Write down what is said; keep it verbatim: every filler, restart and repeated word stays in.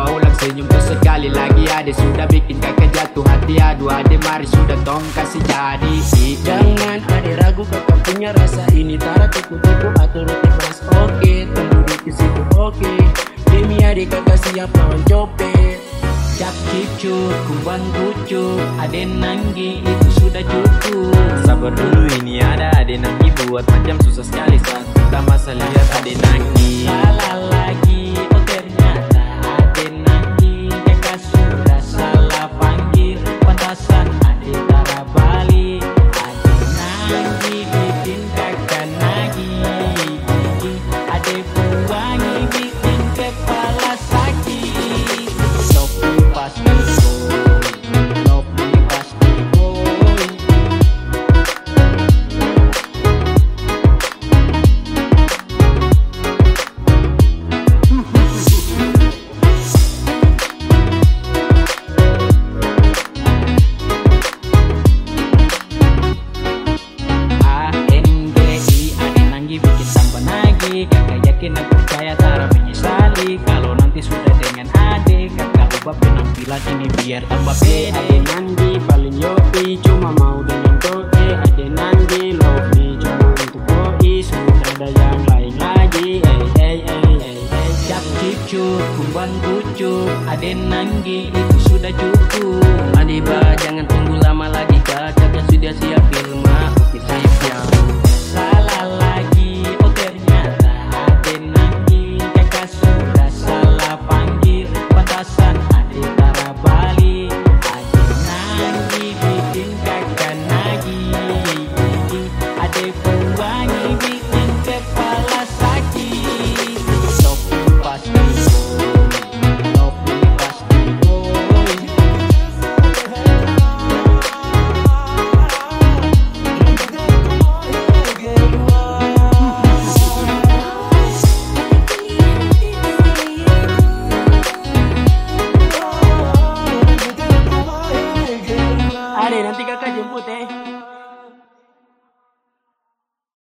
coba ulang senyum tuh sekali lagi. Ade sudah bikin kakak jatuh hati. Aduh ade mari sudah tong kasih jadi. Jangan ade ragu kakak punya rasa ini. Tara tipu-tipu atau roti pas oke. Tunggu di situ oke. Demi ade kakak siap lawan copet. Cak cucu, kuban kucu, ade nanggi itu sudah cukup. Sabar dulu ini ada ade nanggi, buat macam susah sekali saat kita masa lihat ade nanggi. Salah lagi, oh ternyata ade nanggi. Kakak sudah salah panggil, pantasan ade tara balik. Ade nanggi bikin kakak nagih. Ade buangi bikin kepala sakit. Lopi pasti boy, Lopi pasti boy. A N G I ade nanggi bikin tambah nagih. Kakak yakin dan percaya tara menyesali. Kalau nanti sudah dengan ade, kakak ubah penampilan ini biar tambah pede. Ade nanggi paling yopi, cuma mau dengan koe. Ade nanggi love me, cuma untuk koi. Sudah ada yang lain lagi. Hey hey hey hey hey. Cak cucu, kumban kucu, ade nanggi itu sudah cukup. Ade ba jangan tunggu lama lagi, kakak sudah siap film. Oke siap. Salah lagi, oh ternyata ade nanggi. Kakak sudah salah panggil, pantasan ade tara balik. Ade nanggi bikin kakak nagih. Ade buangi bikin kepala sakit. Lopi pasti boy, Lopi pasti boy. Ade nanti kakak jemput eh.